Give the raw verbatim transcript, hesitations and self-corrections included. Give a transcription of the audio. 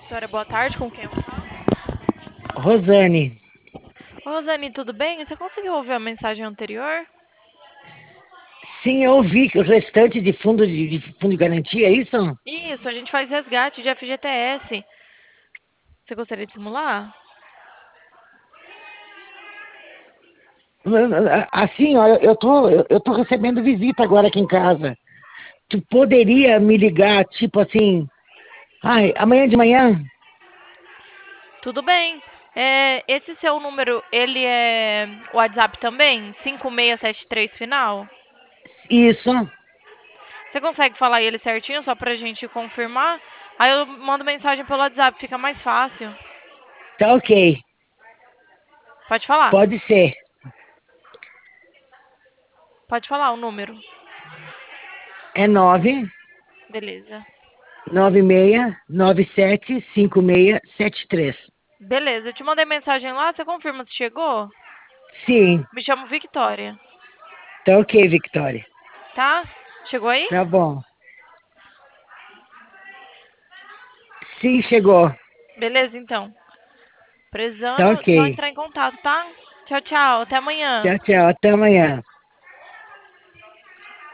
Vitória, boa tarde. Com quem eu falo? Rosane, Ô, Rosane, tudo bem? Você conseguiu ouvir a mensagem anterior? sim, eu ouvi que o restante de fundo de, de fundo de garantia, é isso? Isso, a gente faz resgate de F G T S. Você gostaria de simular? Assim, olha, eu tô, eu tô recebendo visita agora aqui em casa. Tu poderia me ligar, tipo assim, ai, amanhã de manhã? Tudo bem. É, esse seu número, ele é WhatsApp também? cinco seis sete três final? Isso, Você consegue falar ele certinho só pra gente confirmar? Aí eu mando mensagem pelo WhatsApp, fica mais fácil. tá ok, Pode falar. pode ser. Pode falar o número. É nove Beleza. nove seis nove sete cinco seis sete três. Beleza, eu te mandei mensagem lá, você confirma se chegou? Sim, Me chamo Victoria, tá ok, Victoria. tá? Chegou aí? Tá bom. Sim, chegou. Beleza, então. Tá Precisando, ok. só entrar em contato, tá? Tchau, tchau. Até amanhã. Tchau, tchau. Até amanhã.